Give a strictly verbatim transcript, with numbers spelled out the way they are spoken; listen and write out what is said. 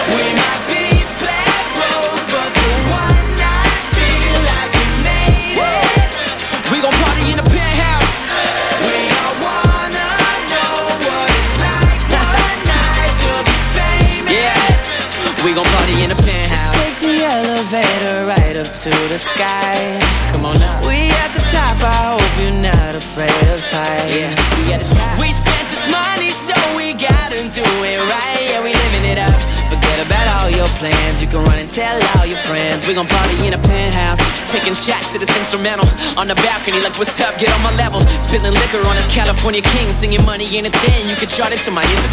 We might be flat broke, but for one night feel like we made it. We gon' party in the penthouse. We all wanna know what it's like one night to be famous. Yeah, we gon' party in the penthouse. Just take the elevator right up to the sky. Come on now. We at the top, I hope you're not afraid of heights. Yeah, we at the top. We spent this money, so we gotta do it right. Yeah, we living it up. Forget about all your plans. You can run and tell all your friends. We gon' party in a penthouse, taking shots to this instrumental on the balcony. Like, what's up? Get on my level. Spilling liquor on this California king, singing money ain't a thing. You can chart it to my